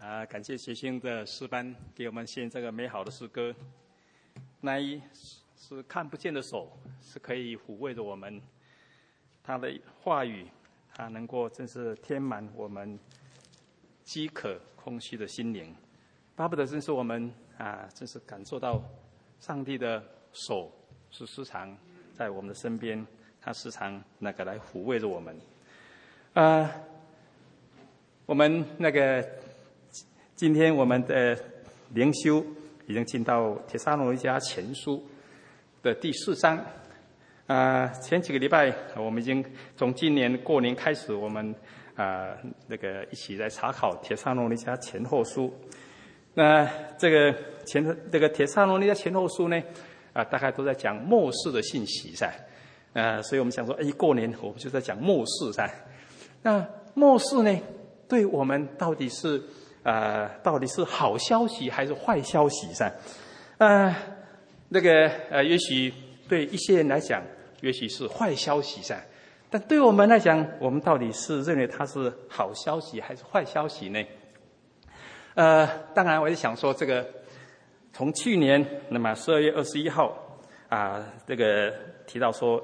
感谢学兴的诗班给我们献这个美好的诗歌。那一是看不见的手，是可以抚慰着我们。他的话语，他能够真是填满我们饥渴空虚的心灵。巴不得真是我们真是感受到上帝的手是时常在我们的身边，他时常来抚慰着我们。我们今天我们的灵修已经进到帖撒罗尼迦前书的第4章。前几个礼拜我们已经从今年过年开始，我们一起来查考帖撒罗尼迦前后书。那这个帖撒罗尼迦前后书呢，大概都在讲末世的信息所以我们想说，过年我们就在讲末世那末世呢，对我们到底是好消息还是坏消息也许对一些人来讲，也许是坏消息但对我们来讲，我们到底是认为它是好消息还是坏消息呢？当然我就想说，从去年12月21号提到说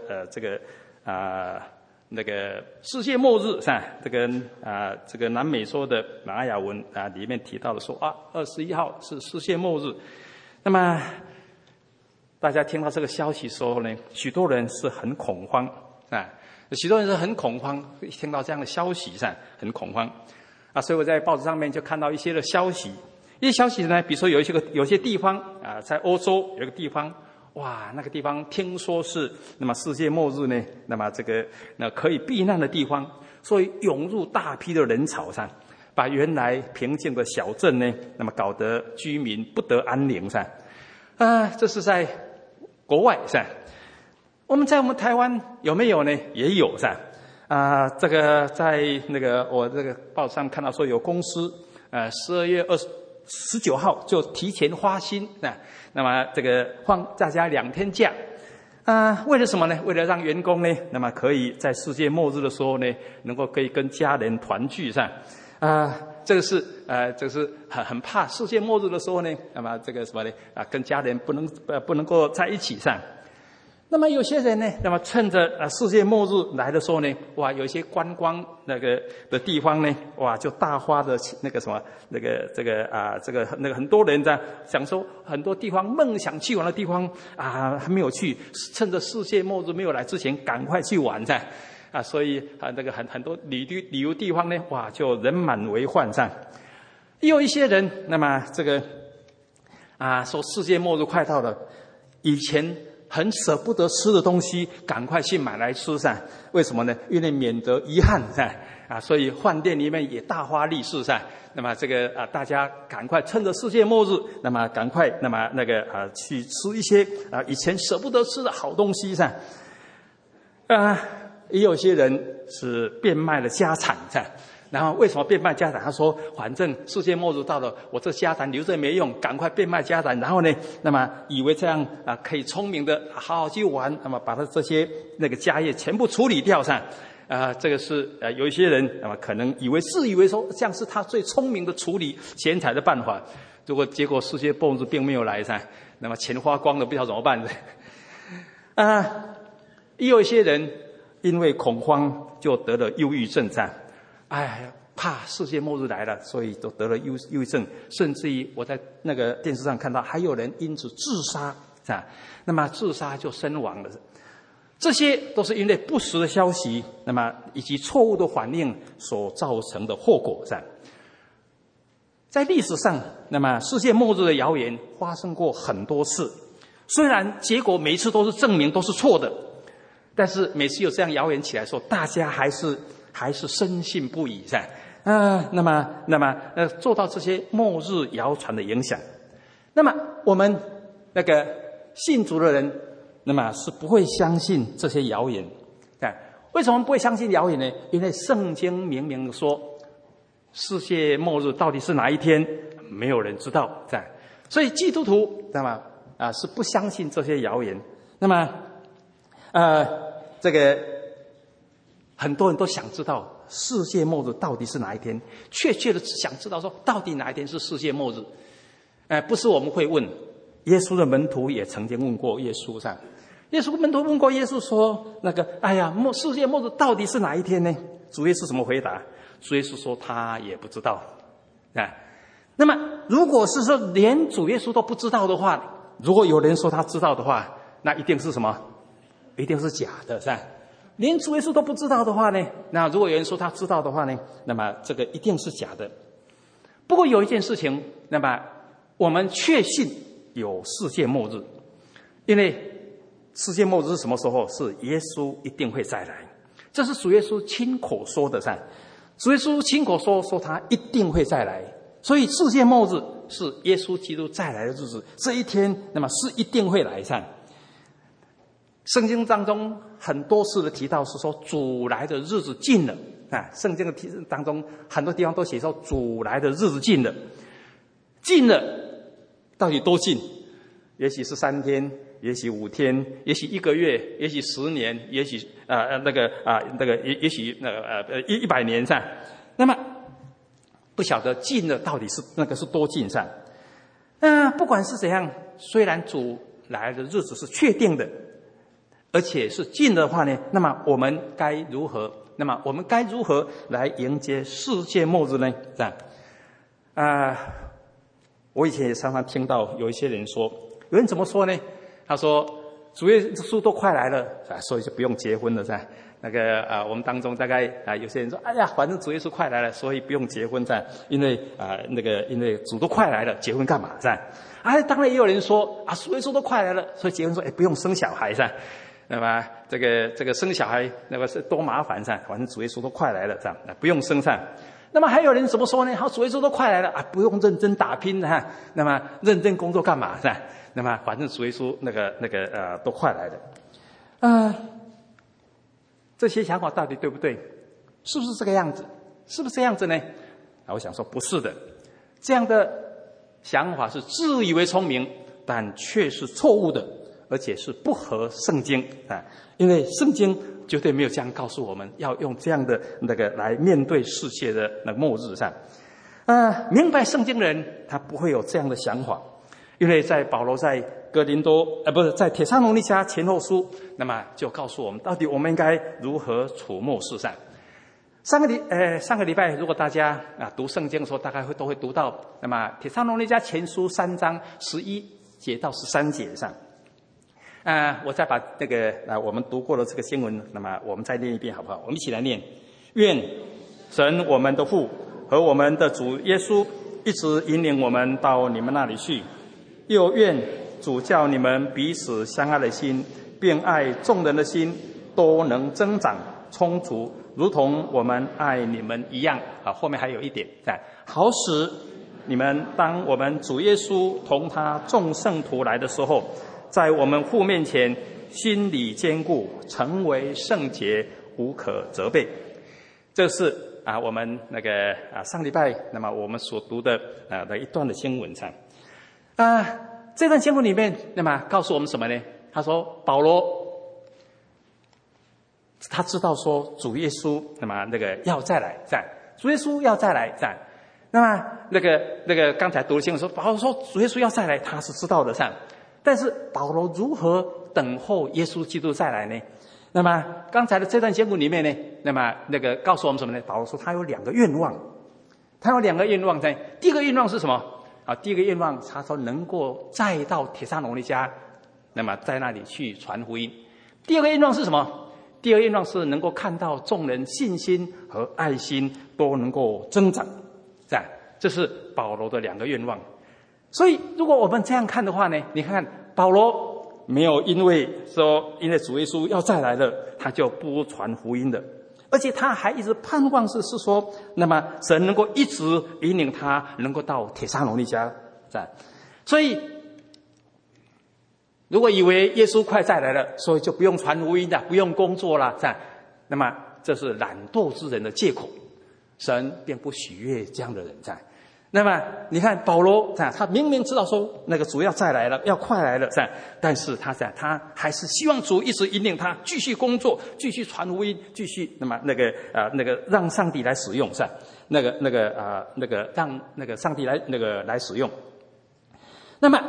世界末日南美洲的玛雅文里面提到了说21号是世界末日。那么大家听到这个消息的时候呢，许多人是很恐慌许多人是很恐慌，听到这样的消息很恐慌所以我在报纸上面就看到一些的消息。一些消息呢，比如说有些地方在欧洲有一个地方，那个地方听说是世界末日呢，可以避难的地方，所以涌入大批的人潮把原来平静的小镇呢，搞得居民不得安宁这是在国外我们在我们台湾有没有呢？也有在我报纸上看到说，有公司12月19号就提前发薪放大家2天假为了什么呢？为了让员工呢可以在世界末日的时候呢，可以跟家人团聚这个是很怕世界末日的时候呢，跟家人不能够在一起那么有些人呢，趁着世界末日来的时候呢，有一些观光的地方呢，就大发的很多人想说很多地方梦想去玩的地方还没有去，趁着世界末日没有来之前赶快去玩所以很多旅游地方呢，就人满为患也有一些人说世界末日快到了，以前很舍不得吃的东西赶快去买来吃为什么呢？因为免得遗憾所以饭店里面也大发利市大家赶快趁着世界末日赶快去吃一些以前舍不得吃的好东西也有些人是变卖了家产然后为什么变卖家产？他说反正世界末日到了，我这家产留着没用，赶快变卖家产，然后呢以为这样可以聪明的好好去玩，把他这些家业全部处理掉这个是有一些人可能自以为说这样是他最聪明的处理钱财的办法，结果世界末日并没有来钱花光了，不知道怎么办也有一些人因为恐慌就得了忧郁症怕世界末日来了，所以都得了忧郁症，甚至于我在电视上看到还有人因此自杀自杀就身亡了。这些都是因为不实的消息以及错误的反应所造成的后果在历史上世界末日的谣言发生过很多次，虽然结果每一次都是证明都是错的，但是每次有这样谣言起来的时候，大家还是深信不疑受到这些末日谣传的影响。那么我们信主的人是不会相信这些谣言为什么不会相信谣言呢？因为圣经明明的说世界末日到底是哪一天没有人知道所以基督徒是不相信这些谣言。 很多人都想知道世界末日到底是哪一天，确切的想知道说到底哪一天是世界末日。不是我们会问，耶稣的门徒也曾经问过耶稣上，耶稣门徒问过耶稣说，世界末日到底是哪一天呢？主耶稣怎么回答？主耶稣说他也不知道。那么如果是说连主耶稣都不知道的话，如果有人说他知道的话，那一定是什么？一定是假的，是吧？连主耶稣都不知道的话呢，那如果有人说他知道的话呢，那么这个一定是假的。不过有一件事情，那么我们确信有世界末日，因为世界末日是什么时候？是耶稣一定会再来，这是主耶稣亲口说的，是吧？主耶稣亲口说他一定会再来，所以世界末日是耶稣基督再来的日子，这一天那么是一定会来上。圣经当中很多次的提到是说主来的日子近了圣经的当中很多地方都写说主来的日子近了，近了到底多近？也许是3天，也许5天，也许1个月，也许10年，也许也许100年上。那么不晓得近了到底是是多近上。不管是怎样，虽然主来的日子是确定的，而且是近的话呢，那么我们该如何？来迎接世界末日呢？这样我以前也常常听到有一些人说，有人怎么说呢？他说主耶稣都快来了所以就不用结婚了，是吧？我们当中大概有些人说，反正主耶稣快来了，所以不用结婚，是吧？因为主都快来了，结婚干嘛，是吧？当然也有人说主耶稣都快来了，所以结婚说不用生小孩，是吧？那么这个生小孩那么是多麻烦，是吧？反正主耶稣都快来了，这样不用生上。那么还有人怎么说呢？主耶稣都快来了不用认真打拼那么认真工作干嘛，是吧？那么反正主耶稣都快来了。这些想法到底对不对？是不是这个样子？是不是这样子呢？我想说不是的，这样的想法是自以为聪明，但却是错误的，而且是不合圣经因为圣经绝对没有这样告诉我们要用这样的来面对世界的末日上。明白圣经的人他不会有这样的想法，因为在保罗在在帖撒罗尼迦前后书，那么就告诉我们到底我们应该如何处末世上。上个礼拜如果大家读圣经的时候，大概都会读到那么帖撒罗尼迦前书3章11节到13节上。我再把我们读过的这个经文，那么我们再念一遍好不好？我们一起来念：愿神我们的父和我们的主耶稣一直引领我们到你们那里去，又愿主叫你们彼此相爱的心，并爱众人的心都能增长充足，如同我们爱你们一样。后面还有一点，好使你们当我们主耶稣同他众圣徒来的时候，在我们父面前心里坚固，成为圣洁，无可责备。这是我们上礼拜那么我们所读的一段的经文上。这段经文里面那么告诉我们什么呢？他说保罗他知道说主耶稣那么要再来，主耶稣要再来，那么刚才读的经文说保罗说主耶稣要再来，他是知道的但是保罗如何等候耶稣基督再来呢？那么刚才的这段经文里面呢，那么告诉我们什么呢？保罗说他有2个愿望，第一个愿望是什么？第一个愿望他说能够再到帖撒罗尼迦，那么在那里去传福音。第二个愿望是什么？第二个愿望是能够看到众人信心和爱心都能够增长，这是保罗的2个愿望。所以如果我们这样看的话呢，你看保罗没有因为主耶稣要再来了他就不传福音的，而且他还一直盼望是说那么神能够一直引领他能够到帖撒罗尼迦。所以如果以为耶稣快再来了，所以就不用传福音了，不用工作了，那么这是懒惰之人的借口，神便不喜悦这样的人。 那么你看保罗他明明知道说那个主要再来了，要快来了，但是他还是希望主一直引领他继续工作，继续传福音，继续那个让上帝来使用，让那个上帝来使用。那么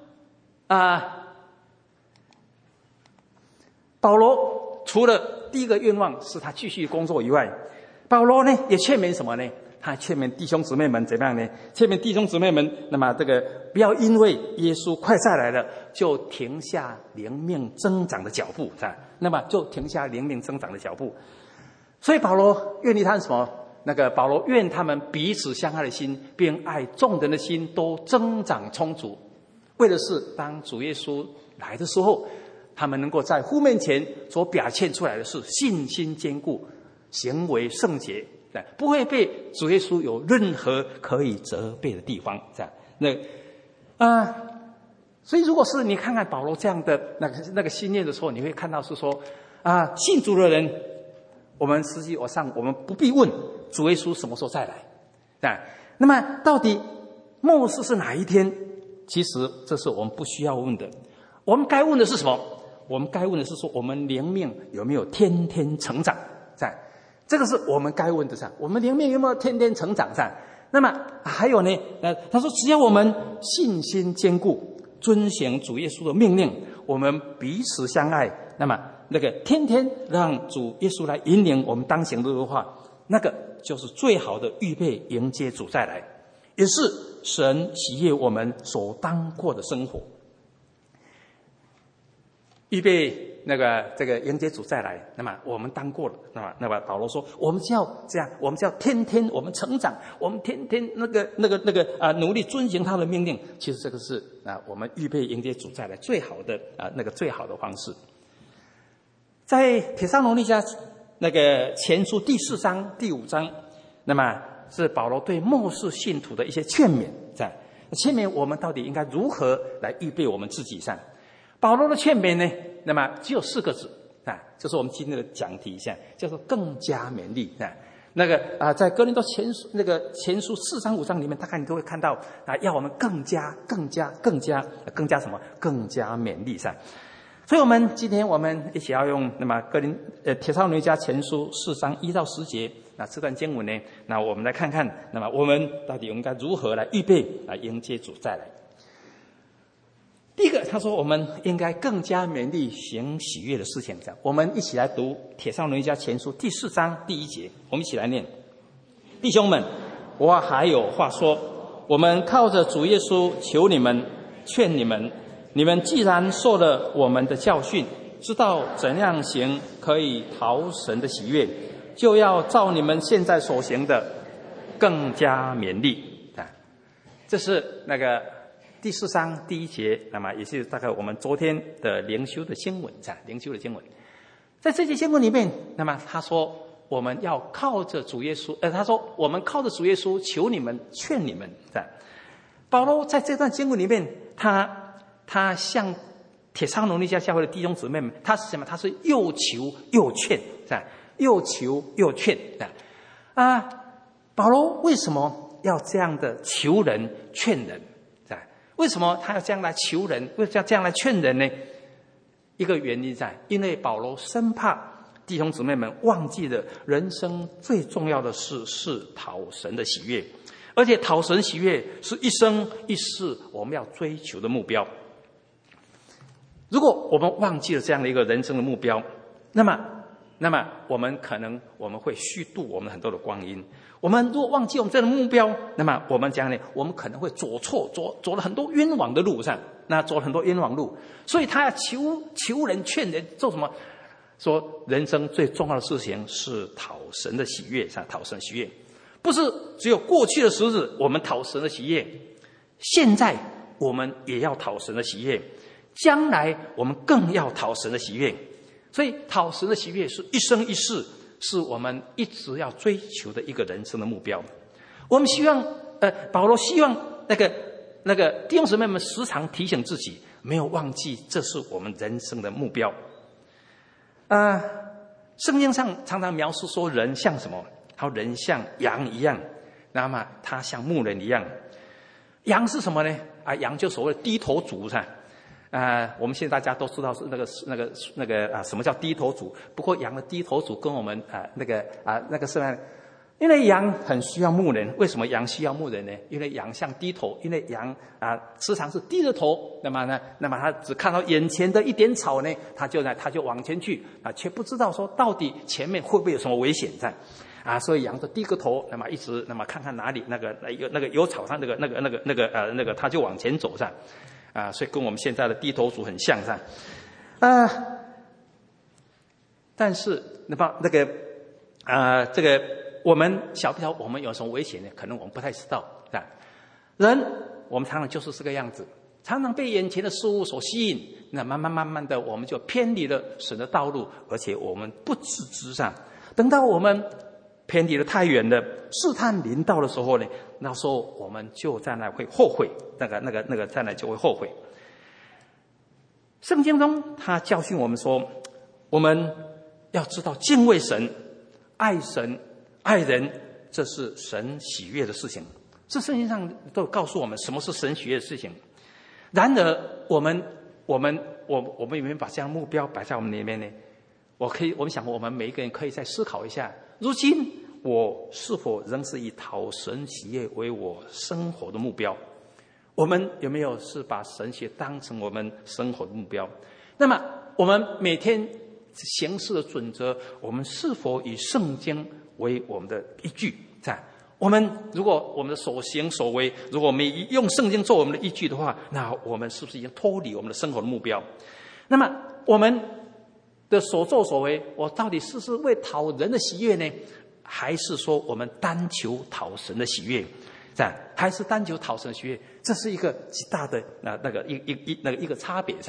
保罗除了第一个愿望是他继续工作以外，保罗呢也劝勉什么呢？他劝勉弟兄姊妹们怎么样呢？劝勉弟兄姊妹们，那么不要因为耶稣快再来了，就停下灵命增长的脚步，那么就停下灵命增长的脚步。所以保罗愿意他什么？保罗愿他们彼此相爱的心，并爱众人的心都增长充足，为的是当主耶稣来的时候，他们能够在父面前所表现出来的是信心坚固，行为圣洁，不会被主耶稣有任何可以责备的地方，所以如果是你看看保罗这样的那个心念的时候，你会看到是说信主的人，我们实际上我们不必问主耶稣什么时候再来，那么到底末世是哪一天？其实这是我们不需要问的。我们该问的是什么？我们该问的是说，我们灵命有没有天天成长？这个是我们该问的，我们灵命有没有天天成长？那么还有呢？他说，只要我们信心坚固，遵行主耶稣的命令，我们彼此相爱，那么天天让主耶稣来引领我们当行的话，那个就是最好的预备迎接主再来，也是神喜悦我们所当过的生活。预备这个迎接主再来，那么我们当过了，那么保罗说，我们就要这样，我们就要天天我们成长，我们天天努力遵行他的命令。其实这个是我们预备迎接主再来最好的最好的方式。在帖撒罗尼迦前书第4章第5章，那么是保罗对末世信徒的一些劝勉，劝勉我们到底应该如何来预备我们自己。保罗的劝勉呢，那么只有4个字，就是我们今天的讲题，叫做更加勉励。在哥林多前书4章5章里面，大概你都会看到要我们更加什么？更加勉励。所以今天我们一起要用帖撒罗尼迦前书4章1到10节，这段经文呢，我们来看看，我们到底应该如何来预备来迎接主再来。第一个，他说我们应该更加勉励行喜悦的事情。我们一起来读帖撒罗尼迦前书第4章第1节，我们一起来念：弟兄们，我还有话说，我们靠着主耶稣求你们，劝你们，你们既然受了我们的教训，知道怎样行可以讨神的喜悦，就要照你们现在所行的更加勉励。这是第4章第1节，那么也是大概我们昨天的灵修的经文，在这节经文里面，那么他说我们要靠着主耶稣，他说我们靠着主耶稣求你们，劝你们。保罗在这段经文里面，他向帖撒罗尼迦教会的弟兄姊妹们，他是什么？他是又求又劝，又求又劝。保罗为什么要这样的求人劝人？为什么他要这样来求人？为什么要这样来劝人呢？一个原因因为保罗生怕弟兄姊妹们忘记了人生最重要的事是讨神的喜悦，而且讨神喜悦是一生一世我们要追求的目标。如果我们忘记了这样的一个人生的目标，那么我们会虚度我们很多的光阴。我们如果忘记我们这样的目标，那么我们将来我们可能会走了很多冤枉的路上，走了很多冤枉路。所以他要求人劝人做什么？说人生最重要的事情是讨神的喜悦，讨神喜悦，不是只有过去的时日我们讨神的喜悦，现在我们也要讨神的喜悦，将来我们更要讨神的喜悦。所以讨神的喜悦是一生一世，是我们一直要追求的一个人生的目标。我们希望保罗希望那个弟兄姊妹们时常提醒自己，没有忘记这是我们人生的目标。圣经上常常描述说人像什么？他说人像羊一样， 那么他像牧人一样。羊是什么呢？羊就所谓的低头族是吧？我们现在大家都知道是那个什么叫低头族？不过羊的低头族跟我们那个是呢，因为羊很需要牧人。为什么羊需要牧人呢？因为羊像低头，因为羊时常是低着头，那么它只看到眼前的一点草呢，它就往前去却不知道说到底前面会不会有什么危险在。所以羊就低个头，那么一直看看哪里那个有草上那个，他就往前走上。所以跟我们现在的低头族很像上。但是这个我们晓不晓得我们有什么危险呢？可能我们不太知道。人我们常常就是这个样子，常常被眼前的事物所吸引，那慢慢的我们就偏离了神的道路，而且我们不自知上。等到我们偏离得太远了，试探临到的时候呢，那时候我们就在那会后悔，那个在那就会后悔。圣经中他教训我们说，我们要知道敬畏神、爱神、爱人，这是神喜悦的事情。这圣经上都告诉我们什么是神喜悦的事情。然而我们有没有把这样的目标摆在我们里面呢？我们想我们每一个人可以再思考一下，如今我是否仍是以讨神喜悦为我生活的目标？我们有没有是把神喜悦当成我们生活的目标？那么我们每天行事的准则，我们是否以圣经为我们的依据？如果我们的所行所为，如果我们用圣经做我们的依据的话，那我们是不是已经脱离我们的生活的目标？那么我们的所作所为，我到底是为讨人的喜悦呢，还是说我们单求讨神的喜悦？还是单求讨神的喜悦？这是一个极大的一个差别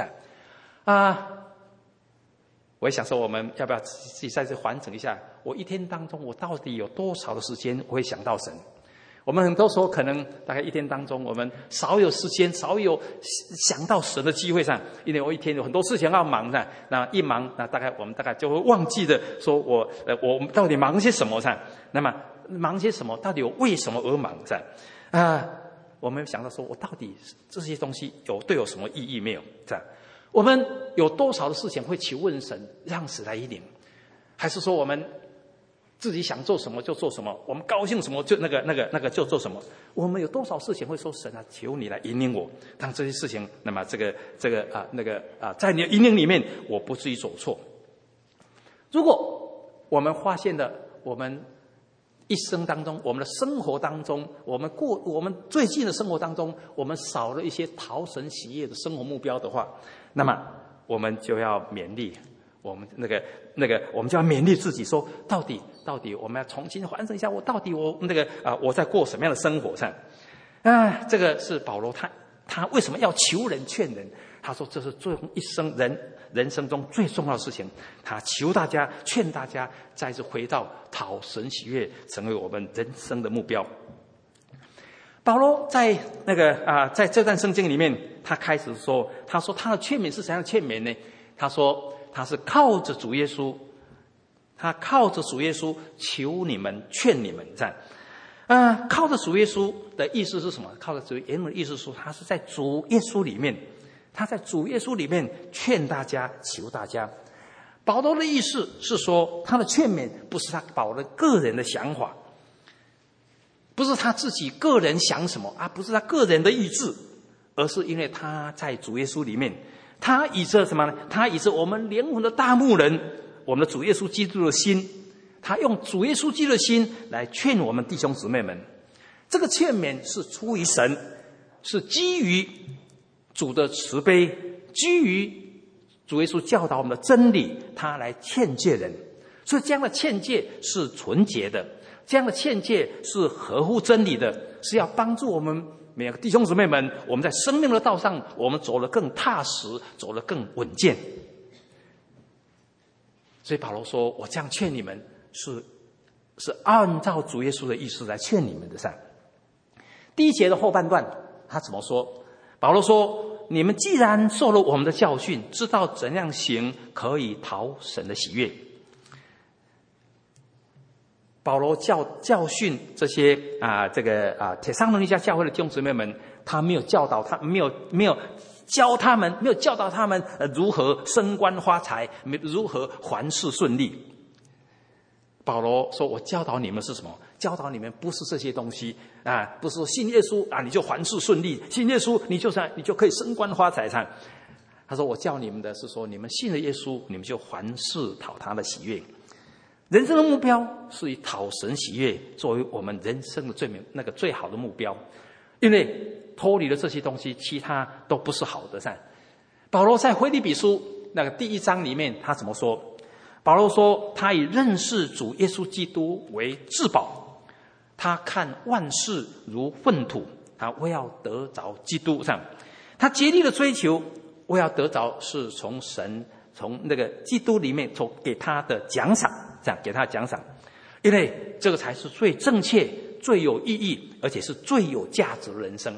我也想说，我们要不要自己再次环整一下？我一天当中，我到底有多少的时间我会想到神？我们很多时候可能大概一天当中，我们少有时间，少有想到神的机会上，因为我一天有很多事情要忙的。那一忙，那我们大概就会忘记的说我到底忙些什么上？那么忙些什么？到底我为什么而忙上？我们想到说我到底这些东西对我什么意义没有？我们有多少的事情会求问神，让神来引领？还是说我们自己想做什么就做什么，我们高兴什么就那个就做什么？我们有多少事情会说神求你来引领我？当这些事情，那么在你的引领里面，我不至于走错。如果我们发现了我们一生当中，我们的生活当中，我们最近的生活当中，我们少了一些讨神喜悦的生活目标的话，那么我们就要勉励我们我们就要勉励自己说，到底我们要重新反省一下，我在过什么样的生活上？这个是保罗他为什么要求人劝人？他说这是一生人生中最重要的事情。他求大家劝大家再次回到讨神喜悦，成为我们人生的目标。保罗在在这段圣经里面，他开始说，他说他的劝勉是怎样的劝勉呢？他说他是靠着主耶稣，求你们劝你们这样。靠着主耶稣的意思是什么？靠着主原文的意思是说，他是在主耶稣里面，劝大家，求大家。保罗的意思是说，他的劝勉不是他保罗个人的想法，不是他自己个人想什么不是他个人的意志，而是因为他在主耶稣里面，他以着什么呢？他以着我们灵魂的大牧人，我们的主耶稣基督的心，他用主耶稣基督的心来劝我们弟兄姊妹们。这个劝勉是出于神，是基于主的慈悲，基于主耶稣教导我们的真理，他来劝诫人。所以这样的劝诫是纯洁的，这样的劝诫是合乎真理的，是要帮助我们每个弟兄姊妹们，我们在生命的道上，我们走得更踏实，走得更稳健。所以保罗说，我这样劝你们是按照主耶稣的意思来劝你们的上。第一节的后半段他怎么说？保罗说，你们既然受了我们的教训，知道怎样行可以讨神的喜悦。 保罗教训这些铁撒罗尼迦教会的弟兄姊妹们，他没有教导他，没有教他们，没有教导他们如何升官发财，如何凡事顺利。保罗说：“我教导你们是什么？教导你们不是这些东西啊，不是说信耶稣啊你就凡事顺利，信耶稣你就可以升官发财。”他说：“我教你们的是说，你们信了耶稣，你们就凡事讨他的喜悦。人生的目标是以讨神喜悦作为我们人生的最好的目标，因为脱离了这些东西，其他都不是好的。”保罗在腓立比书第1章里面，他怎么说？保罗说：“他以认识主耶稣基督为至宝，他看万事如粪土，他为要得着基督。他竭力的追求，为要得着是从神从基督里面所给他的奖赏，给他奖赏，因为这个才是最正确、最有意义，而且是最有价值的人生。”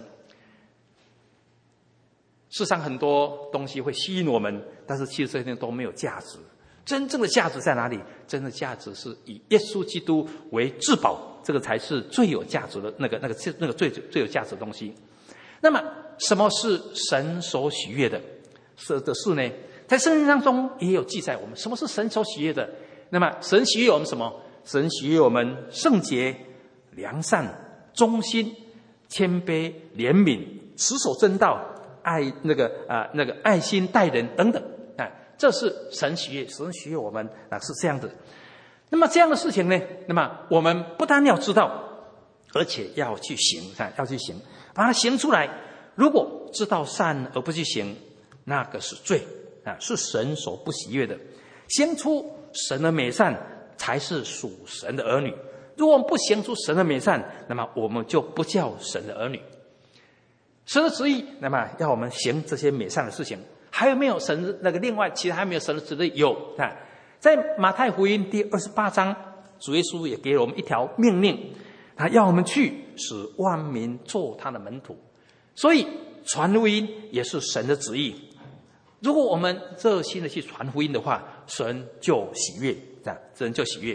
世上很多东西会吸引我们，但是其实这些都没有价值。真正的价值在哪里？真正的价值是以耶稣基督为至宝，这个才是最有价值的最有价值的东西。那么，什么是神所喜悦的事呢？在圣经当中也有记载，我们什么是神所喜悦的。那么，神喜悦我们什么？神喜悦我们圣洁、良善、忠心、谦卑、怜悯、持守真道、爱心待人等等。这是神喜悦，神喜悦我们是这样的。那么这样的事情呢？那么我们不但要知道，而且要去行，把它行出来。如果知道善而不去行，那个是罪是神所不喜悦的。行出神的美善，才是属神的儿女。如果我们不行出神的美善，那么我们就不叫神的儿女。神的旨意，那么要我们行这些美善的事情。还有没有神另外其他还没有神的旨意？有在马太福音第28章，主耶稣也给了我们一条命令，他要我们去使万民做他的门徒。所以传福音也是神的旨意。如果我们热心的去传福音的话，神就喜悦，神就喜悦。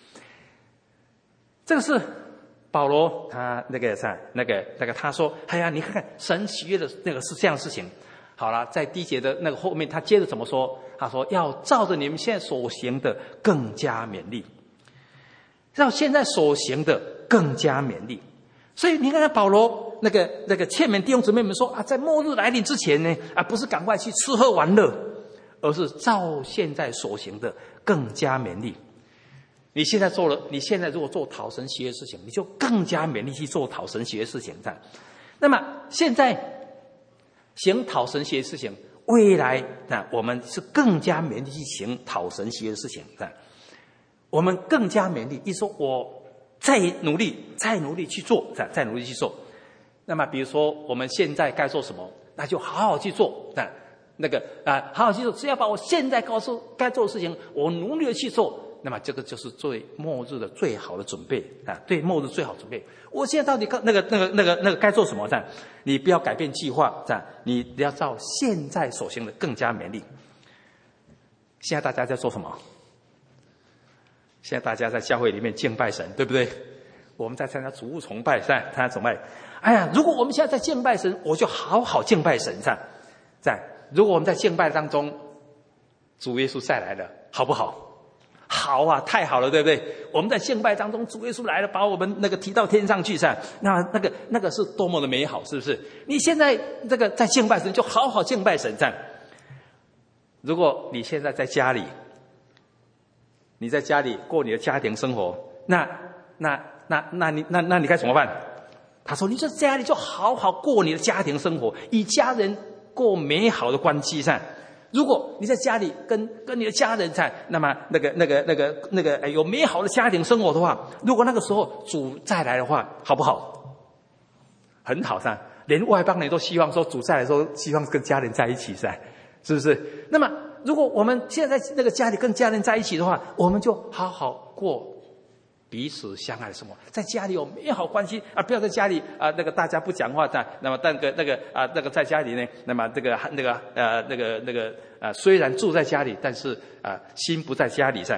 这个是保罗他他说：“哎呀，你看神喜悦的是这样的事情。”好了，在第1节的后面，他接着怎么说？他说：“要照着你们现在所行的更加勉励，照现在所行的更加勉励。”所以你看看保罗劝勉弟兄姊妹们说啊，在末日来临之前呢，不是赶快去吃喝玩乐，而是照现在所行的更加勉励。你现在如果做讨神喜悦的事情，你就更加勉励去做讨神喜悦的事情。那么现在行讨神喜悦的事情，未来我们是更加勉励去行讨神喜悦的事情。我们更加勉励，一说我再努力去做，再努力去做。那么比如说我们现在该做什么，那就好好去做。好好去做，只要把我现在该做的事情，我努力的去做。那么这个就是对末日的最好的准备对末日最好准备。我现在到底该做什么？你不要改变计划，你要照现在所行的更加勉励。现在大家在做什么？现在大家在教会里面敬拜神，对不对？我们在参加主日崇拜，参加崇拜。哎呀，如果我们现在在敬拜神，我就好好敬拜神。如果我们在敬拜当中，主耶稣再来了，好不好？好啊，太好了，对不对？我们在敬拜当中，主耶稣来了，把我们提到天上去，那个是多么的美好，是不是？你现在在敬拜神，就好好敬拜神。如果你现在在家里，你在家里过你的家庭生活，那你该怎么办？他说：“你在家里就好好过你的家庭生活，与家人过美好的关系。如果你在家里跟你的家人那么有美好的家庭生活的话，如果那个时候主再来的话，好不好？很好，连外邦人都希望说主再来的时候，希望跟家人在一起，是不是？那么如果我们现在在家里跟家人在一起的话，我们就好好过彼此相爱的生活，在家里有美好关系不要在家里大家不讲话那么在家里呢，那么虽然住在家里，但是心不在家里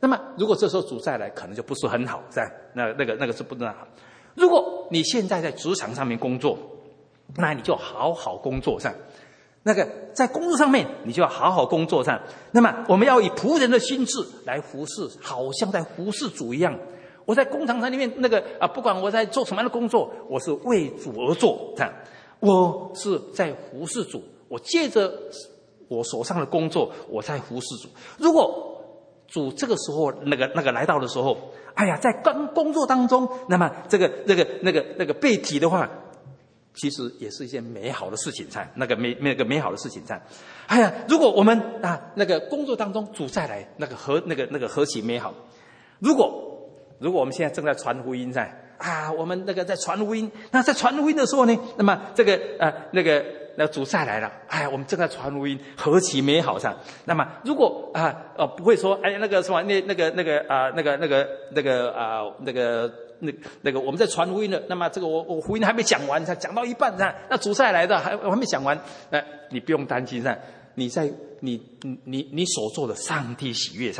那么如果这时候主再来，可能就不是很好，是吧？那个是不能好。如果你现在在职场上面工作，那你就好好工作上。那个在工作上面，你就要好好工作上。那么我们要以仆人的心志来服侍，好像在服侍主一样。我在工厂里面不管我在做什么样的工作，我是为主而做，这样我是在服侍主。我借着我手上的工作，我在服侍主。如果主这个时候那个来到的时候，哎呀，在工作当中，那么这个被提的话，其实也是一件美好的事情，那个美好的事情，哎呀，如果我们工作当中主再来，何其美好！如果我们现在正在传福音我们在传福音，那在传福音的时候呢，那么主再来了，哎呀，我们正在传福音，何其美好！那么如果不会说，哎，我们在传福音了，那么我福音还没讲完，才讲到一半，那主再来的我还没讲完，你不用担心，你在你所做的上帝喜悦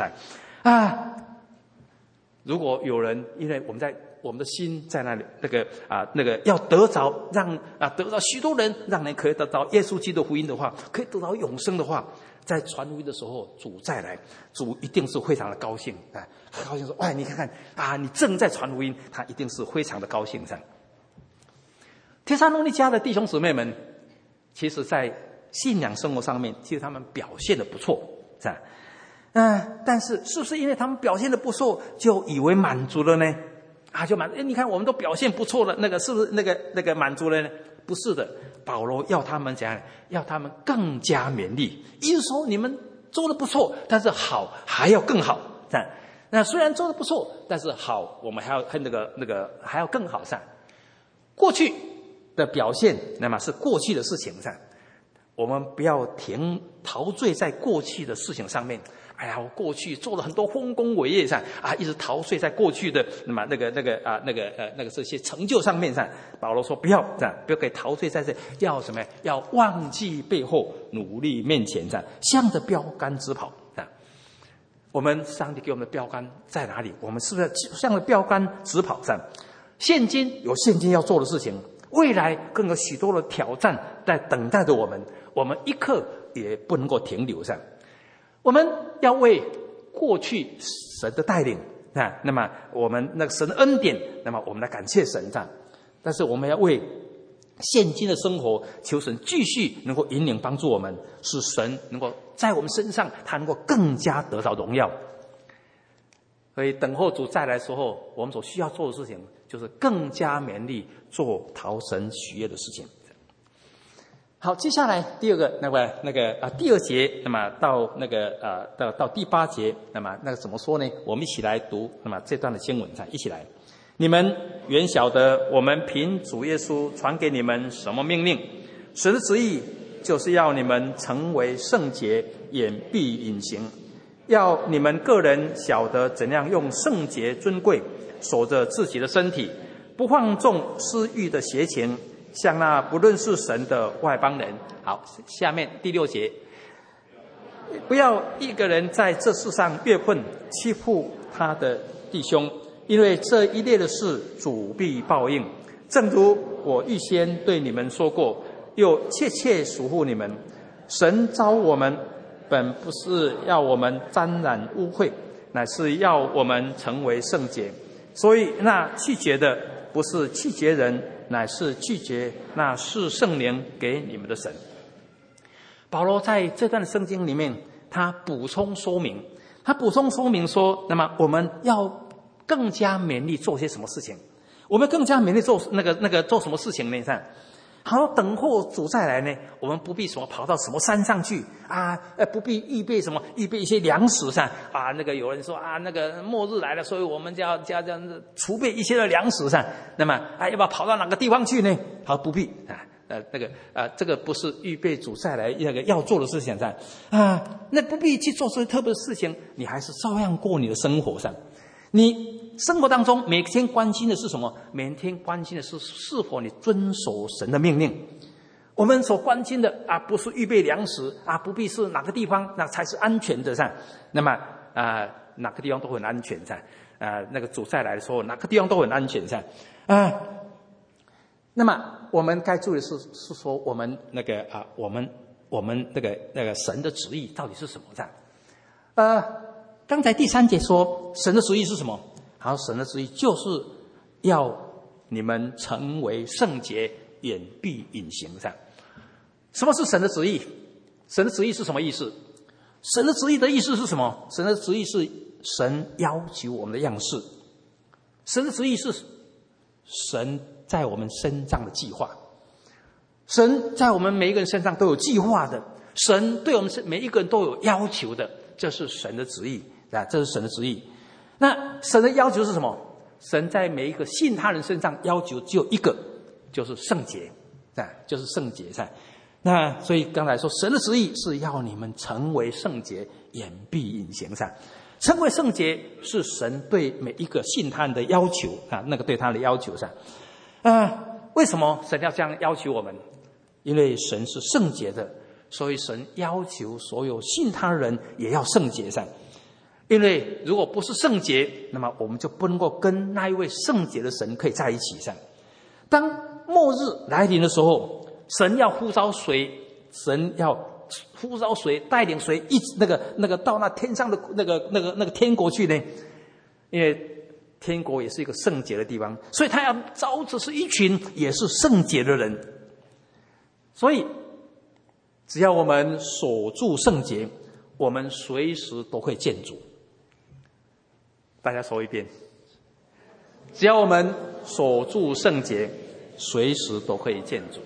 如果有人因为我们的心在那里，要得着得着许多人，让人可以得到耶稣基督福音的话，可以得到永生的话，在传福音的时候，主再来，主一定是非常的高兴高兴说，哎，你看看你正在传福音，他一定是非常的高兴帖撒罗尼迦的弟兄姊妹们，其实在信仰生活上面，其实他们表现得不错但是是不是因为他们表现得不错，就以为满足了呢？就你看我们都表现不错了，是不是那个满足了呢？不是的，保罗要他们怎样？要他们更加勉励。意思说你们做得不错，但是好还要更好。那虽然做得不错，但是好我们还要还要更好。过去的表现，那么是过去的事情我们不要陶醉在过去的事情上面。哎呀，我过去做了很多丰功伟业一直陶醉在过去的这些成就上面保罗说不要不要给陶醉在这，要什么？要忘记背后，努力面前向着标杆直跑我们上帝给我们的标杆在哪里？我们是不是向着标杆直跑现今有现今要做的事情，未来更有许多的挑战在等待着我们，我们一刻也不能够停留我们要为过去神的带领那么我们神的恩典，那么我们来感谢神但是我们要为现今的生活求神继续能够引领帮助我们，使神能够在我们身上他能够更加得到荣耀。所以等候主再来的时候，我们所需要做的事情就是更加勉励做讨神喜悦的事情。好，接下来第二个第二节，那么到到第8节，那么怎么说呢？我们一起来读这段的经文一起来。你们原晓得我们凭主耶稣传给你们什么命令？神的旨意就是要你们成为圣洁，掩蔽隐形，要你们个人晓得怎样用圣洁尊贵守着自己的身体，不放纵私欲的邪情，像那不认识神的外邦人。好，下面第6节，不要一个人在这世上越混，欺负他的弟兄，因为这一类的事主必报应。正如我预先对你们说过，又切切嘱咐你们，神召我们本不是要我们沾染污秽，乃是要我们成为圣洁。所以那拒绝的不是拒绝人，乃是拒绝那是圣灵给你们的神。保罗在这段圣经里面，他补充说明说，那么我们要更加勉励做些什么事情？我们更加勉励做做什么事情呢？好，等候主再来呢，我们不必跑到什么山上去不必预备一些粮食有人说末日来了，所以我们就要这样储备一些的粮食那么要不要跑到哪个地方去呢？好，不必这个不是预备主再来要做的事情那不必去做这些特别的事情，你还是照样过你的生活你生活当中每天关心的是什么？每天关心的是否你遵守神的命令。我们所关心的不是预备粮食不必是哪个地方那才是安全的那么哪个地方都很安全噻，那个主再来的时候哪个地方都很安全噻，那么我们该注意的是说我们那个我们那个神的旨意到底是什么噻？刚才第3节说神的旨意是什么？好，神的旨意就是要你们成为圣洁，掩蔽隐形噻。什么是神的旨意？神的旨意是什么意思？神的旨意的意思是什么？神的旨意是神要求我们的样式，神的旨意是神在我们身上的计划，神在我们每一个人身上都有计划的，神对我们每一个人都有要求的，这是神的旨意这是神的旨意。那神的要求是什么？神在每一个信他人身上要求只有一个，就是圣洁就是圣洁那所以刚才说神的旨意是要你们成为圣洁，掩蔽隐形成为圣洁是神对每一个信他人的要求那个对他的要求为什么神要这样要求我们？因为神是圣洁的，所以神要求所有信他人也要圣洁因为如果不是圣洁，那么我们就不能够跟那一位圣洁的神可以在一起当末日来临的时候，神要呼召谁？神要呼召谁？带领谁一直那个到那天上的那个天国去呢？因为天国也是一个圣洁的地方，所以他要招的是一群也是圣洁的人。所以只要我们守住圣洁，我们随时都会见主。大家说一遍，只要我们守住圣洁，随时都可以见主。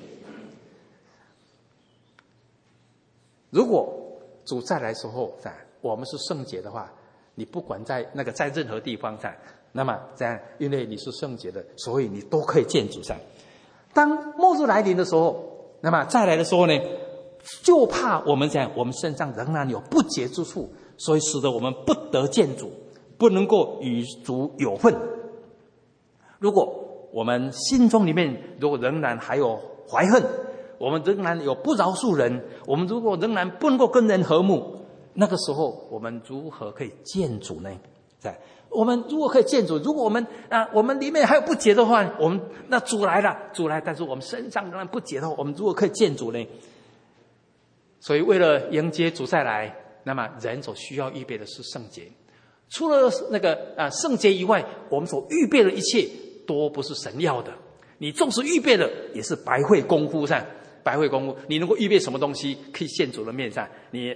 如果主再来的时候我们是圣洁的话，你不管在任何地方那么这样，因为你是圣洁的，所以你都可以见主当末日来临的时候，那么再来的时候呢，就怕我们我们身上仍然有不洁之处，所以使得我们不得见主，不能够与主有份。如果我们心中里面如果仍然还有怀恨，我们仍然有不饶恕人，我们如果仍然不能够跟人和睦，那个时候我们如何可以见主呢？我们如果可以见主，如果我们里面还有不洁的话，我们那主来，但是我们身上仍然不洁的话，我们如果可以见主呢？所以为了迎接主再来，那么人所需要预备的是圣洁。除了圣洁以外，我们所预备的一切都不是神要的。你纵使预备了，也是白费功夫白费功夫。你能够预备什么东西可以见主的面你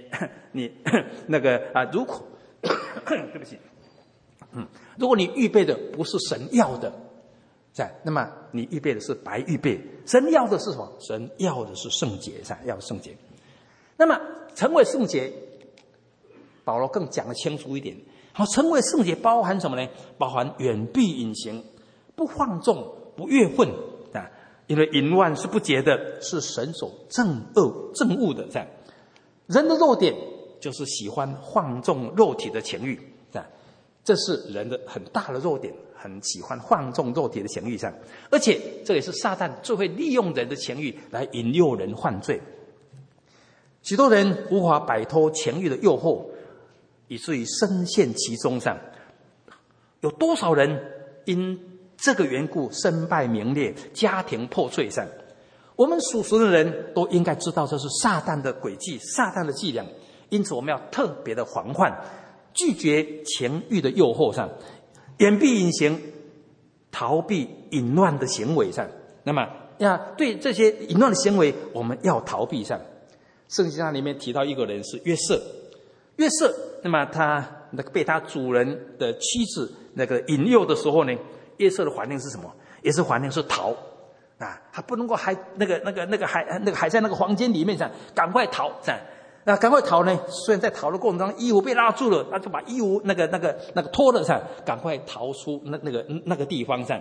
如果对不起，如果你预备的不是神要的，那么你预备的是白预备。神要的是什么？神要的是圣洁要圣洁。那么成为圣洁，保罗更讲得清楚一点。好，成为圣洁包含什么呢？包含远避隐形，不放纵，不越混因为淫乱是不洁的，是神所憎恶的人的弱点就是喜欢放纵肉体的情欲这是人的很大的弱点，很喜欢放纵肉体的情欲而且这也是撒旦最会利用人的情欲来引诱人犯罪。许多人无法摆脱情欲的诱惑，以至于深陷其中有多少人因这个缘故身败名裂，家庭破碎我们属神的人都应该知道这是撒旦的诡计，撒旦的伎俩，因此我们要特别的防范，拒绝情欲的诱惑掩蔽隐形，逃避淫乱的行为那么对这些淫乱的行为我们要逃避圣经上里面提到一个人是约瑟，那么他被他主人的妻子引诱的时候呢，约瑟的反应是什么？也是反应是逃他不能够还还在那个房间里面赶快逃赶快逃呢。虽然在逃的过程中衣服被拉住了，他就把衣服脱了赶快逃出那个地方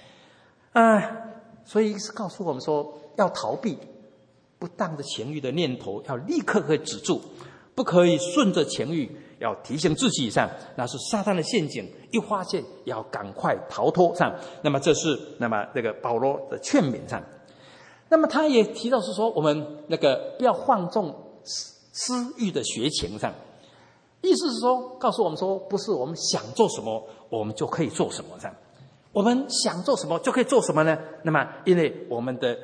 所以是告诉我们说，要逃避不当的情欲的念头，要立刻可以止住，不可以顺着情欲，要提醒自己那是撒旦的陷阱，一发现要赶快逃脱那么这是保罗的劝勉那么他也提到是说，我们不要放纵私欲的学情意思是说，告诉我们说，不是我们想做什么，我们就可以做什么这样。我们想做什么就可以做什么呢？那么，因为我们的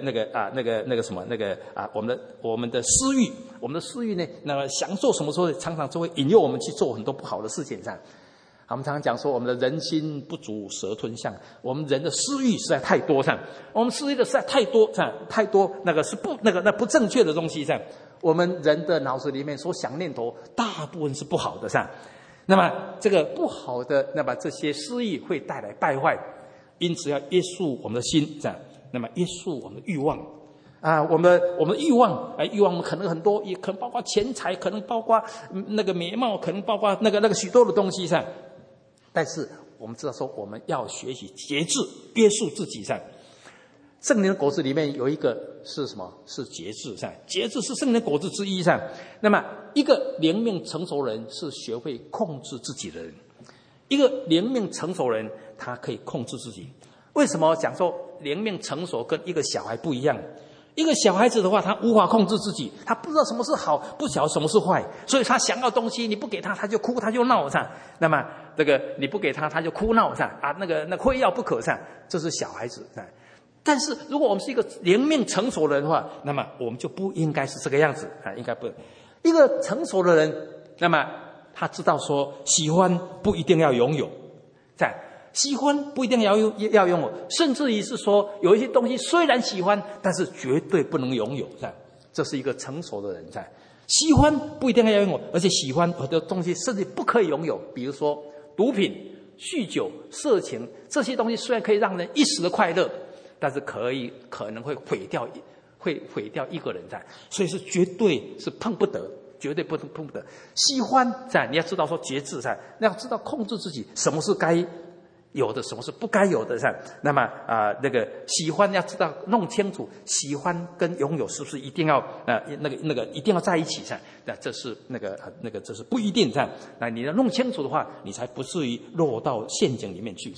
我们的私欲呢，那么想做什么时候，常常就会引诱我们去做很多不好的事情上。我们常常讲说，我们的人心不足蛇吞象，我们人的私欲实在太多上，我们私欲的实在太多上，太多那个是不正确的东西上。我们人的脑子里面所想念头，大部分是不好的上。那么这个不好的，那么这些私欲会带来败坏，因此要约束我们的心，这样。那么约束我们的欲望啊，我们的欲望欲望可能很多，也可能包括钱财，可能包括那个美貌，可能包括那个许多的东西上。但是我们知道说，我们要学习节制，约束自己上。圣灵的果子里面有一个是什么？是节制上，节制是圣灵的果子之一上。那么一个灵命成熟人是学会控制自己的人，一个灵命成熟人他可以控制自己。为什么讲说灵命成熟跟一个小孩不一样？一个小孩子的话，他无法控制自己，他不知道什么是好，不晓得什么是坏，所以他想要东西，你不给他，他就哭，他就闹上。那么这个你不给他，他就哭闹上啊，那非要不可上，这是小孩子。但是如果我们是一个灵命成熟的人的话，那么我们就不应该是这个样子啊，应该不。一个成熟的人，那么他知道说，喜欢不一定要拥有，喜欢不一定要拥有，甚至于是说，有一些东西虽然喜欢，但是绝对不能拥有，这是一个成熟的人。喜欢不一定要拥有，而且喜欢很多东西甚至不可以拥有，比如说毒品、酗酒、色情，这些东西虽然可以让人一时的快乐，但是可能会毁掉一个人，所以是绝对是碰不得，绝对不能碰不得。喜欢你要知道说节制，你要知道控制自己，什么是该有的，什么是不该有的。那么那个喜欢要知道弄清楚，喜欢跟拥有是不是一定要一定要在一起？那这是这是不一定。那你要弄清楚的话，你才不至于落到陷阱里面去。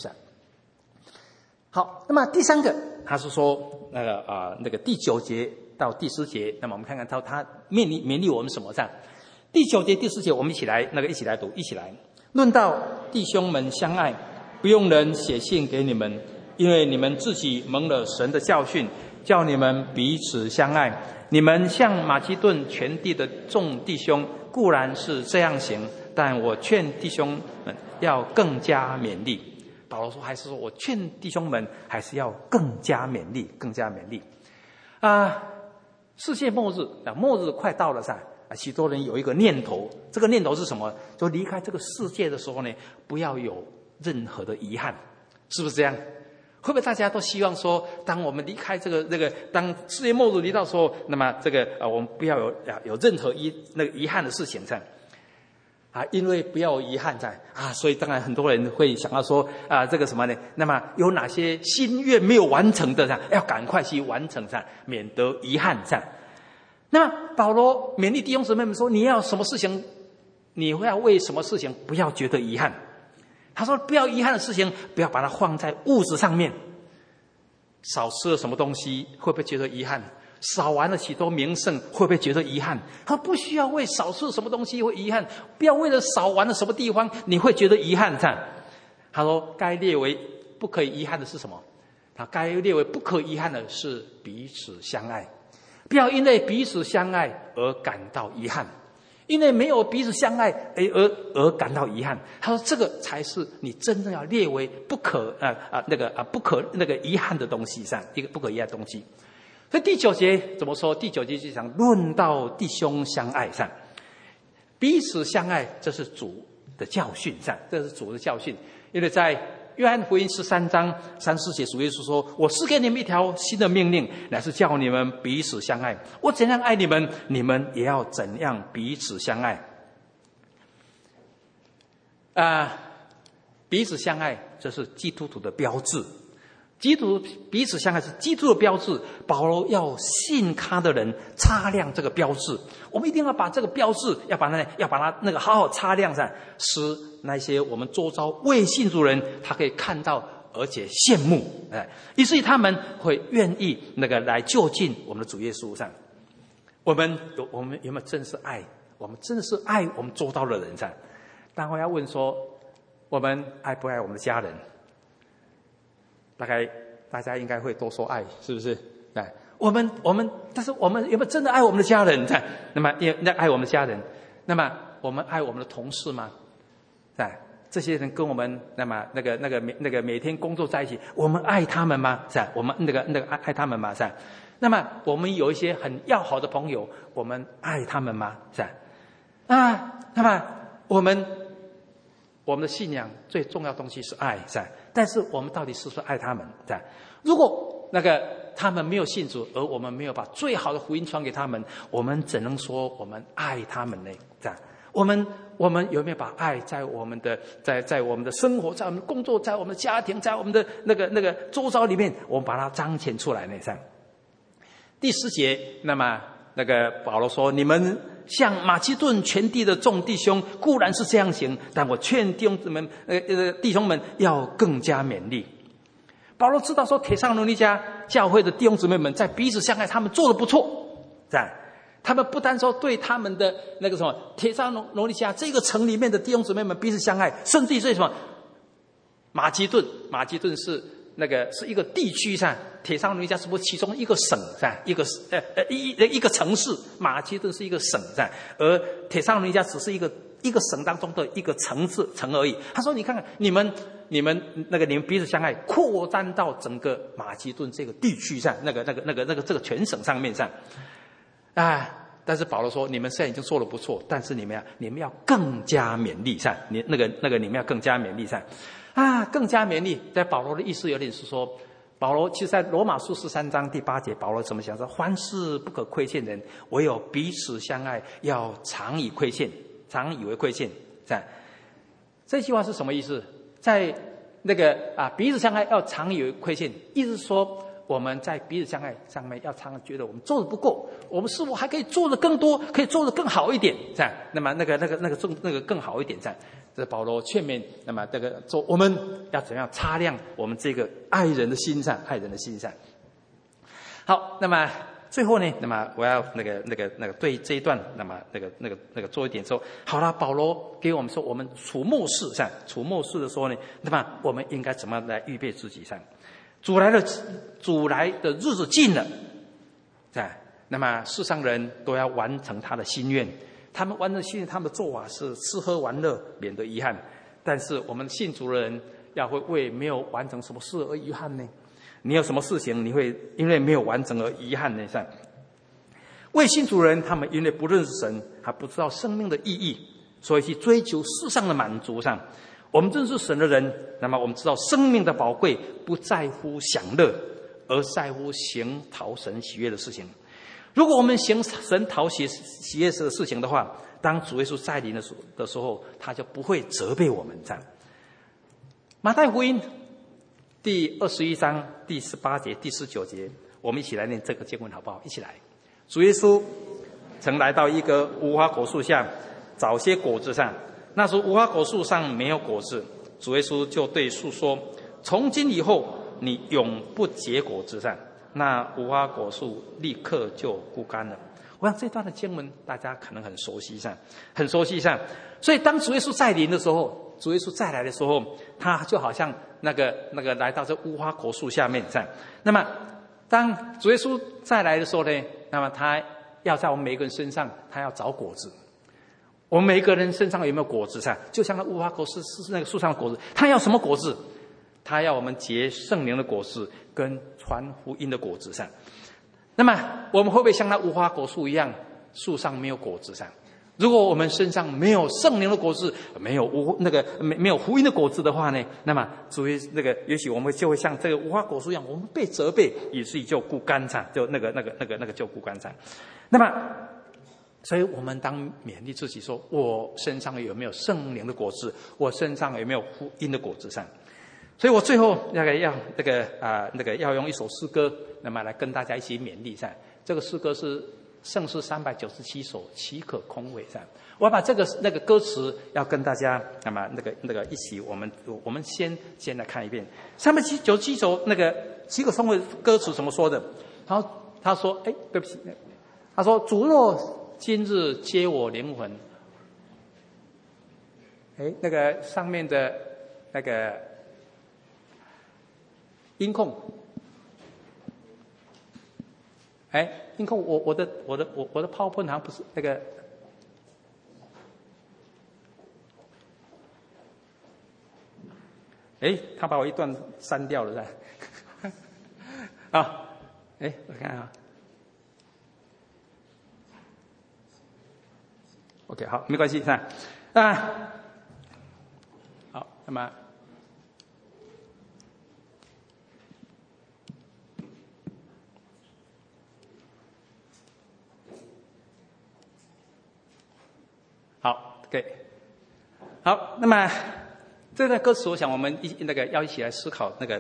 好，那么第三个，他是说第9节到第10节，那么我们看看他勉励我们什么？第9节、第10节，我们一起来读，一起来。论到弟兄们相爱，不用人写信给你们，因为你们自己蒙了神的教训，叫你们彼此相爱。你们向马其顿全地的众弟兄固然是这样行，但我劝弟兄们要更加勉励。保罗说，还是说我劝弟兄们还是要更加勉励，更加勉励。世界末日末日快到了许多人有一个念头，这个念头是什么？就离开这个世界的时候呢，不要有任何的遗憾，是不是这样？会不会大家都希望说，当我们离开当世界末日离到的时候，那么我们不要有任何遗憾的事情因为不要有遗憾所以当然很多人会想到说什么呢？那么有哪些心愿没有完成的要赶快去完成免得遗憾那么保罗勉励弟兄姊妹们说，你要什么事情，你会要为什么事情不要觉得遗憾。他说，不要遗憾的事情，不要把它放在物质上面。少吃了什么东西，会不会觉得遗憾？少玩了许多名胜，会不会觉得遗憾？他不需要为少吃了什么东西会遗憾，不要为了少玩了什么地方你会觉得遗憾。他说，该列为不可以遗憾的是什么？他该列为不可遗憾的是彼此相爱，不要因为彼此相爱而感到遗憾，因为没有彼此相爱而感到遗憾。他说，这个才是你真正要列为不可遗憾的东西一个不可遗憾的东西。所以第9节怎么说？第9节就讲论到弟兄相爱彼此相爱，这是主的教训这是主的教训。因为在约翰福音13章3、4节，主耶稣说，我赐给你们一条新的命令，乃是叫你们彼此相爱。我怎样爱你们，你们也要怎样彼此相爱。彼此相爱，这是基督徒的标志。彼此相爱是基督的标志。保罗要信他的人擦亮这个标志，我们一定要把这个标志要把它好好擦亮使那些我们周遭未信主人他可以看到而且羡慕以至于他们会愿意来就近我们的主耶稣我们有没有真是爱我们真的是爱我们周遭的人噻。当我要问说，我们爱不爱我们的家人？大概大家应该会都说爱，是不是？哎，但是我们有没有真的爱我们的家人？那么要爱我们的家人，那么我们爱我们的同事吗？哎，这些人跟我们那么那个每天工作在一起，我们爱他们吗？是吧？我们爱他们吗？是吧？那么我们有一些很要好的朋友，我们爱他们吗？是吧？那么我们的信仰最重要的东西是爱，是吧？但是我们到底是不是爱他们？是吧？如果他们没有信主，而我们没有把最好的福音传给他们，我们怎能说我们爱他们呢？是吧？我们有没有把爱在我们的在我们的生活，在我们的工作，在我们的家庭，在我们的那个周遭里面，我们把它彰显出来呢？上第10节，那么保罗说：“你们向马其顿全地的众弟兄固然是这样行，但我劝弟兄们要更加勉励。”保罗知道说，帖撒罗尼迦教会的弟兄姊妹们在彼此相爱，他们做得不错，是吧？他们不单说对他们的帖撒罗尼迦这个城里面的弟兄姊妹们彼此相爱，甚至于什么马其顿是是一个地区上，帖撒罗尼迦是不是其中一个省是吧？一个城市，马其顿是一个省是吧？而帖撒罗尼迦只是一个省当中的一个城而已。他说：“你看看你们彼此相爱，扩展到整个马其顿这个地区上，这个全省上面上。”但是保罗说：“你们现在已经做得不错，但是你们要更加勉励上，你们要更加勉励上，更加勉励。”在保罗的意思有点是说，保罗其实在罗马书13章第8节，保罗怎么想说？凡事不可亏欠人，唯有彼此相爱，要常以为亏欠，是吧？这句话是什么意思？在彼此相爱要常以为亏欠，意思是说，我们在彼此相爱上面要常常觉得我们做的不够，我们是否还可以做的更多，可以做的更好一点，这样。那么更好一点，这样。这保罗劝勉，那么我们要怎样擦亮我们这个爱人的心上。好，那么最后呢，那么我要对这一段，那么做一点说，好了，保罗给我们说，我们处末世的时候呢，那么我们应该怎么来预备自己上？主来的日子近了，那么世上人都要完成他的心愿。他们完成心愿，他们的做法是吃喝玩乐，免得遗憾。但是我们信主的人，要会为没有完成什么事而遗憾呢？你有什么事情，你会因为没有完成而遗憾呢？为信主人，他们因为不认识神，还不知道生命的意义，所以去追求世上的满足上。我们认识神的人，那么我们知道生命的宝贵，不在乎享乐，而在乎行讨神喜悦的事情。如果我们行神讨喜悦的事情的话，当主耶稣再临的时候，他就不会责备我们。这样，马太福音第21章第18节、第19节，我们一起来念这个经文好不好？一起来。主耶稣曾来到一个无花果树下，找些果子上。那时无花果树上没有果子，主耶稣就对树说：“从今以后，你永不结果子上。”那无花果树立刻就枯干了。我想这段的经文大家可能很熟悉上。所以当主耶稣再临的时候，主耶稣再来的时候，他就好像那个来到这无花果树下面上。那么当主耶稣再来的时候呢，那么他要在我们每一个人身上，他要找果子。我们每一个人身上有没有果子上？就像那无花果是那个树上的果子，他要什么果子？他要我们结圣灵的果子跟传福音的果子上。那么我们会不会像那无花果树一样，树上没有果子上？如果我们身上没有圣灵的果子，没有福音的果子的话呢，那么也许我们就会像这个无花果树一样，我们被责备，以至于就枯干上，就就枯干上。那么所以我们当勉励自己说，我身上有没有圣灵的果子？我身上有没有福音的果子上？所以我最后要用一首诗歌，那么来跟大家一起勉励上。这个诗歌是圣诗397首，岂可空位上。我要把这个歌词要跟大家，那么一起，我们先来看一遍397首岂可空位歌词怎么说的？然后他说，对不起，他说主若今日接我灵魂。那个上面的那个音控，音控，我的 PowerPoint 好像不是那个，他把我一段删掉了是吧？啊，我看啊。OK， 好，没关系，好，那么好 ，OK， 好，那么这个歌词，我想我们要一起来思考这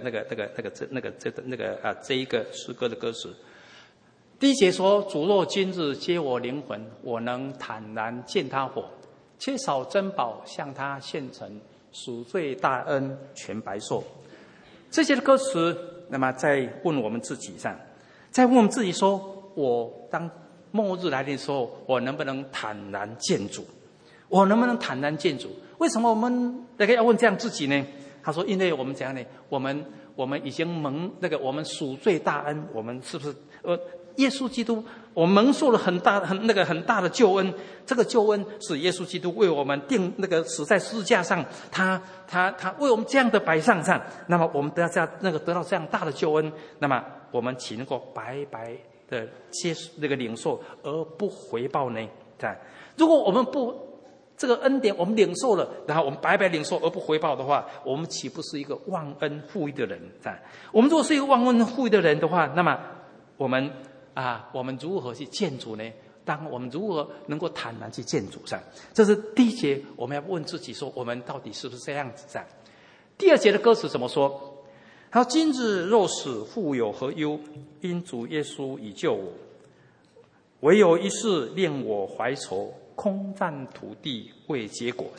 一个诗歌的歌词。第一节说：“主若今日接我灵魂，我能坦然见他火。缺少珍宝向他献呈，赎罪大恩全白受。”这些的歌词，那么在问我们自己上，在问我们自己说：我当末日来临的时候，我能不能坦然见主？我能不能坦然见主？为什么我们要问这样自己呢？他说：因为我们怎样呢？我们已经我们赎罪大恩，我们是不是耶稣基督，我们蒙受了很大的救恩。这个救恩是耶稣基督为我们死在十字架上，他为我们这样的摆上。那么我们得到这样大的救恩，那么我们岂能够白白的领受而不回报呢？如果我们不这个恩典我们领受了，然后我们白白领受而不回报的话，我们岂不是一个忘恩负义的人？我们如果是一个忘恩负义的人的话，那么我们如何去见主呢？当我们如何能够坦然去见主上？这是第一节，我们要问自己说，我们到底是不是这样子？第二节的歌词怎么说？他说：今日若死，复有何忧？因主耶稣已救我，唯有一事令我怀愁，空占土地未结果。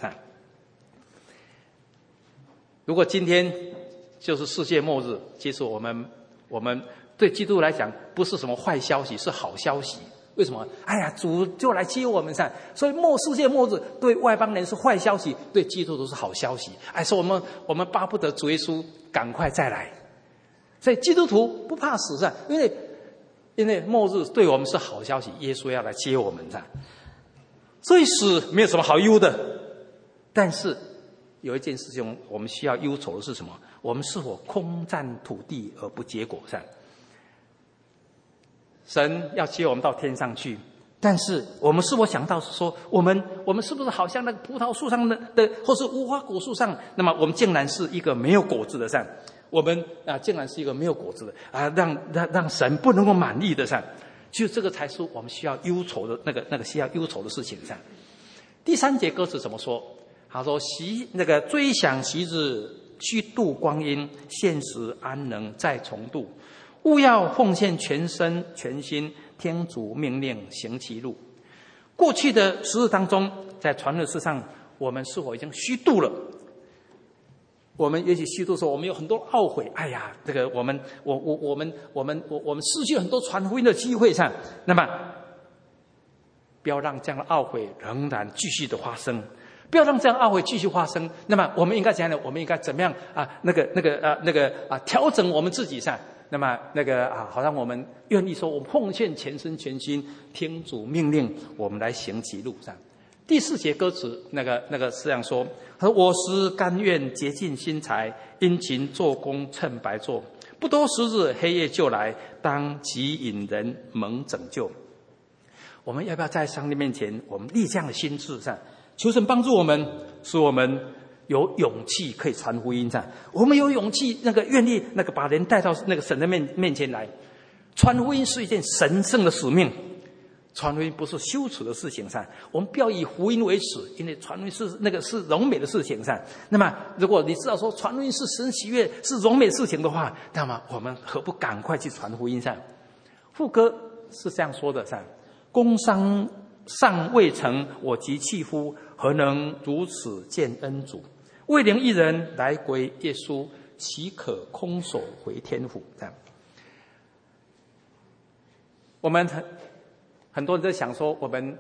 如果今天就是世界末日，其实我们对基督来讲不是什么坏消息，是好消息。为什么？主就来接我们噻。所以世界末日对外邦人是坏消息，对基督徒是好消息。说我们巴不得主耶稣赶快再来。所以基督徒不怕死噻，因为末日对我们是好消息，耶稣要来接我们噻。所以死没有什么好忧的，但是有一件事情我们需要忧愁的是什么？我们是否空占土地而不结果噻？神要接我们到天上去，但是我们是否想到说，我们是不是好像那个葡萄树上的或是无花果树上，那么我们竟然是一个没有果子的噻？我们竟然是一个没有果子的让神不能够满意的噻？就这个才是我们需要忧愁的那个需要忧愁的事情噻。第三节歌词怎么说？他说：追想昔日，虚度光阴，现实安能再重度？务要奉献全身全心，天主命令行其路。过去的时日当中，在传的事上，我们是否已经虚度了？我们也许虚度的时候，我们有很多懊悔。我们失去很多传福音的机会上。那么，不要让这样的懊悔仍然继续的发生。不要让这样懊悔继续发生。那么，我们应该怎样呢？我们应该怎么样调整我们自己上？那么好像我们愿意说，我们奉献全身全心，听主命令，我们来行其路上。第四节歌词是这样说：他说：我实甘愿竭尽心裁，殷勤做工趁白做，不多时日，黑夜就来，当即引人蒙拯救。我们要不要在上帝面前，我们立这样的心志上，求神帮助我们，使我们有勇气可以传福音上，我们有勇气愿意把人带到神的面前来。传福音是一件神圣的使命，传福音不是羞耻的事情上，我们不要以福音为耻，因为传福音是荣美的事情上。那么如果你知道说传福音是神喜悦是荣美事情的话，那么我们何不赶快去传福音上？副歌是这样说的上：工商尚未成，我即弃夫，何能如此见恩主？为领一人来归耶稣，岂可空手回天父？这样，我们很多人在想说，我们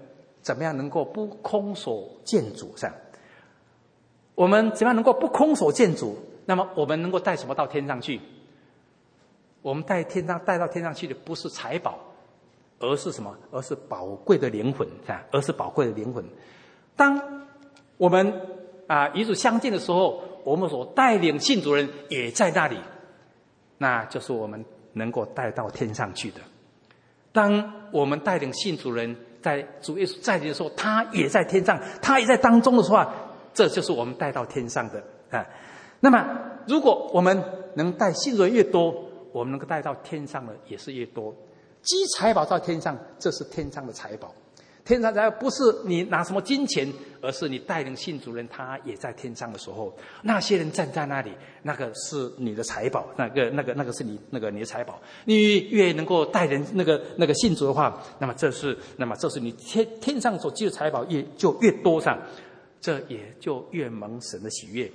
怎么样能够不空手见主？这样，我们怎么样能够不空手见主？那么我们能够带什么到天上去？我们带到天上去的不是财宝，而是什么？而是宝贵的灵魂，而是宝贵的灵魂。当我们与主相见的时候，我们所带领信主人也在那里，那就是我们能够带到天上去的。当我们带领信主人在主耶稣在临的时候，他也在天上，他也在当中的话，这就是我们带到天上的那么如果我们能带信主人越多，我们能够带到天上的也是越多。积财宝到天上，这是天上的财宝。天上财宝不是你拿什么金钱，而是你带领信主人他也在天上的时候，那些人站在那里，那个是你的财宝，那个是你的财宝。你越能够带人那个信主的话，那么这是你天上所积的财宝就越多上，这也就越蒙神的喜悦。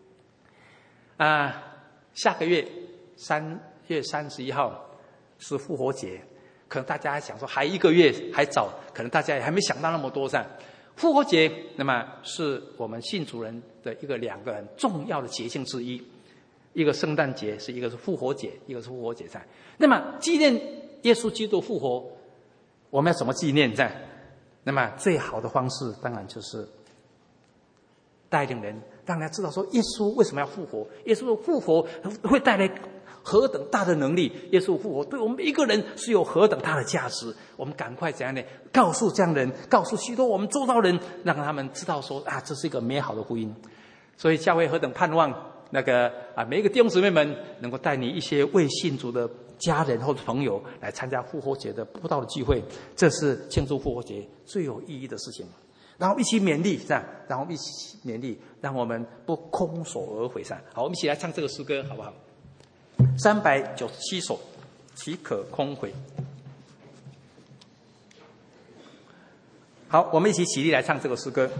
下个月3月31号是复活节，可能大家还想说还1个月还早，可能大家也还没想到那么多上。复活节那么是我们信主人的2个很重要的节庆之一，一个圣诞节，一个是复活节，一个是复活节在。那么纪念耶稣基督复活，我们要怎么纪念在？那么最好的方式当然就是带领人让大家知道说耶稣为什么要复活，耶稣的复活会带来何等大的能力，耶稣复活对我们一个人是有何等大的价值。我们赶快怎样呢？告诉这样人，告诉许多我们周遭人，让他们知道说这是一个美好的福音。所以教会何等盼望每一个弟兄姊妹们能够带你一些未信主的家人或者朋友来参加复活节的布道的聚会，这是庆祝复活节最有意义的事情。然后一起勉励，这样，然后一起勉励，让我们不空手而回。好，我们一起来唱这个诗歌，好不好？397首，岂可空回。好，我们一起起立来唱这个诗歌。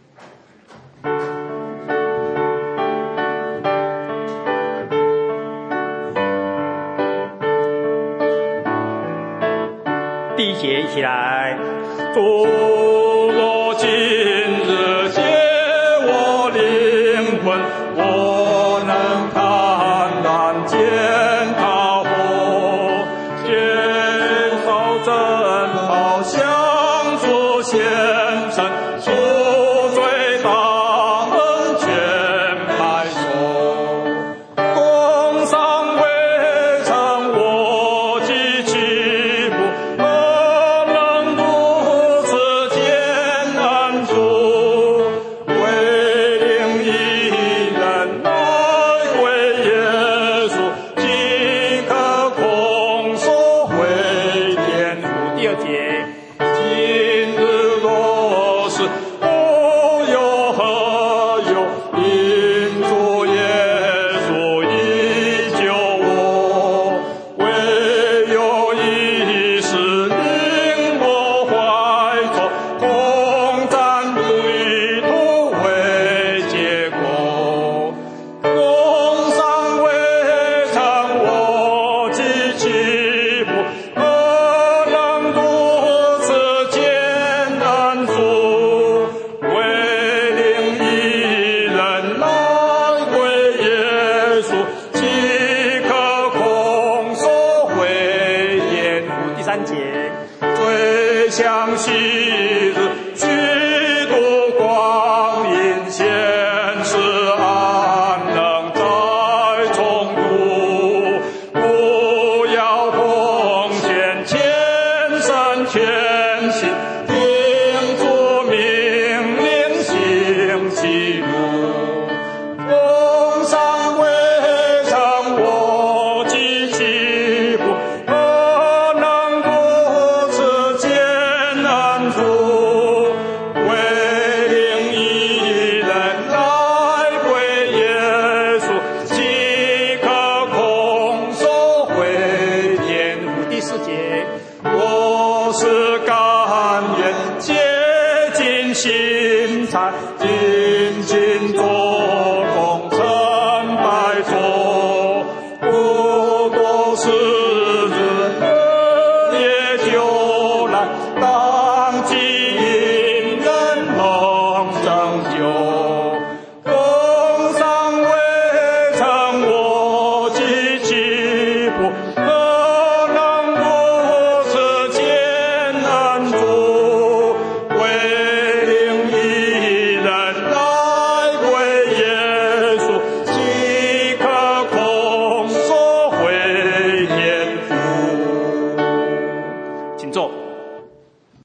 第一节一起来，主我今日解我灵魂，我能坦然见他火，坚守真道向主献身，赎罪大恩全白受，工商未成我及其不能如此艰难主，为领一人来归耶稣，即可空手回天父。第二节，今日若是无有何有，因主耶稣已救我，唯有一事令我怀着，同担对头为结果，工商未成我及其不能如此艰难主，为领一人来归耶稣，即可空手回天父。第三节，最想昔日虚度光阴，现世安能再重读，不要奉献全身全心，听主命令行其路，工商未成我及其不能如此艰难主，为领一人来归耶稣，即可空手回天父。第四节，我是甘愿竭尽心才，尽尽做工成白做，不过是日也就来当记忆作。